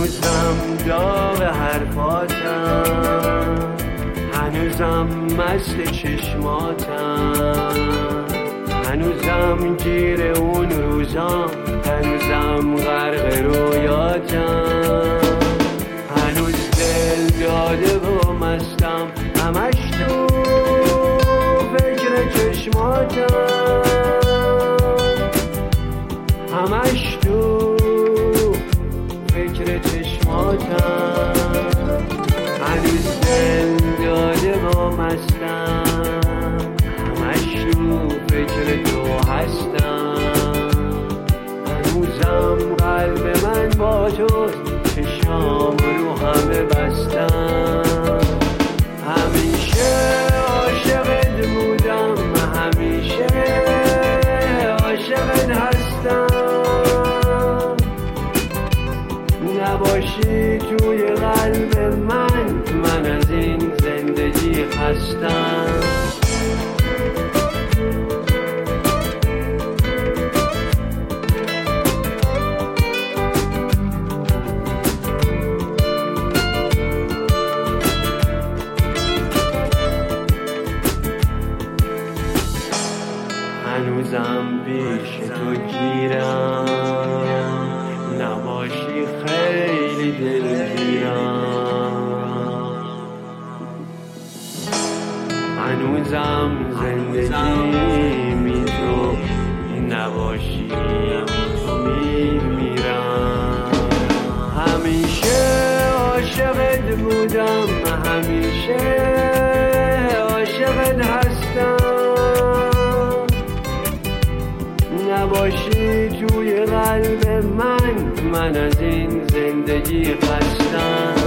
هنوزم داغ حرفاتم، هنوزم مست چشماتم، هنوزم گیر اون روزام، هنوزم غرق رویاتم، هنوز دل داده و مستم، همش تو فکر چشماتم، همش تو فکر چشماتم، هنوز دل داده و مستم، همش تو فکر تو هستم، هنوزم قلب من با تو، چشام رو همه بستم، همیشه عاشقت بودم، همیشه عاشقت هستم، نباشی توی قلب من از این زندگی خستم. هنوزم پیش تو گیرم، نباشی خیلی دلگیرم، هنوزم زندگی تو نباشی میمیرم، همیشه عاشقت بودم، همیشه عاشقت هستم، نباشی توی قلب من از این زندگی خستم.